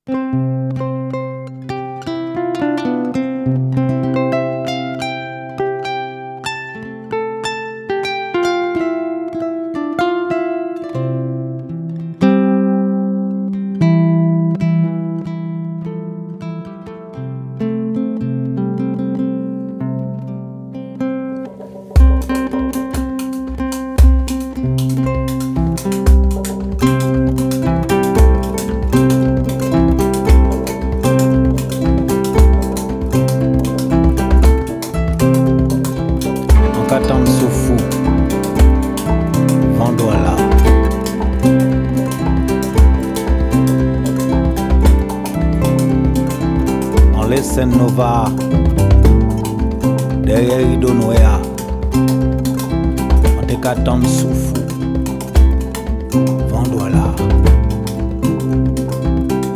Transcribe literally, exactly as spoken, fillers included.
Katam Soufou, Vendouala. En laissant Nova, derrière Rido Noya, en te Katam Soufou, Vendouala.